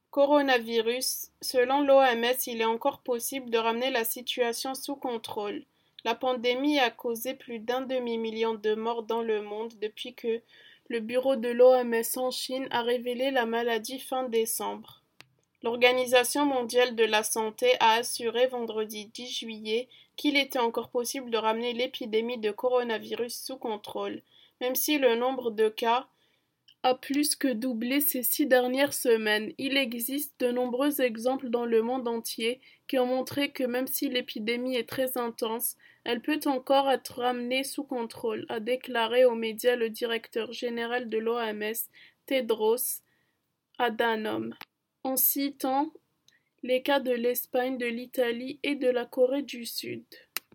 Coronavirus. Selon l'OMS, il est encore possible de ramener la situation sous contrôle. La pandémie a causé plus d'un demi-million de morts dans le monde depuis que le bureau de l'OMS en Chine a révélé la maladie fin décembre. L'Organisation mondiale de la santé a assuré vendredi 10 juillet qu'il était encore possible de ramener l'épidémie de coronavirus sous contrôle, même si le nombre de cas a plus que doublé ces 6 dernières semaines. Il existe de nombreux exemples dans le monde entier qui ont montré que même si l'épidémie est très intense, elle peut encore être ramenée sous contrôle, a déclaré aux médias le directeur général de l'OMS, Tedros Adhanom, en citant les cas de l'Espagne, de l'Italie et de la Corée du Sud.